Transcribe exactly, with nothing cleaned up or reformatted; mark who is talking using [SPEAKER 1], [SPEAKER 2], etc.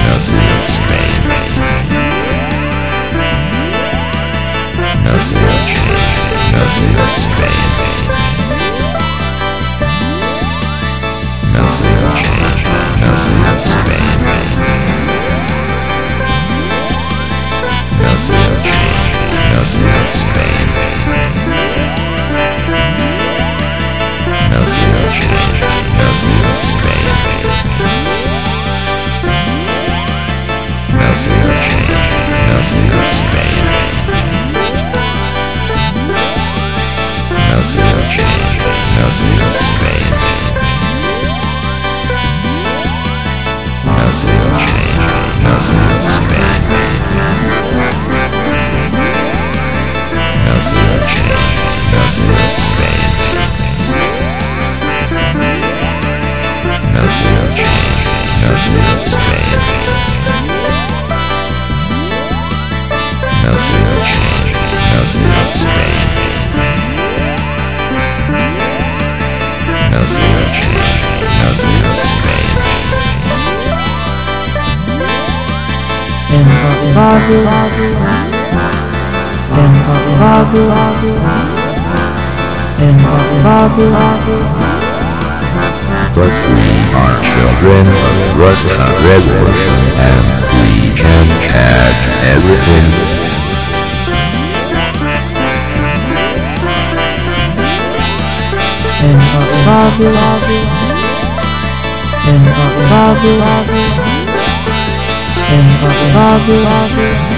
[SPEAKER 1] Nothing space. Nothing change. Nothing space. Nothing change. Nothing space. Nothing change. Nothing space. Nothing change. Nothing space. Nothing change. Nothing space. Nothing change. Nothing space. Nothing change. Nothing space. Nothing change. Nothing space. Nothing change. Nothing space. Nothing change. Nothing space. Nothing change. Nothing space.
[SPEAKER 2] In Babu, in Babu, in Babu.
[SPEAKER 1] But we are children of Rasta Revolution, and we can catch everything.
[SPEAKER 2] In Babu, in Babu, in Babu.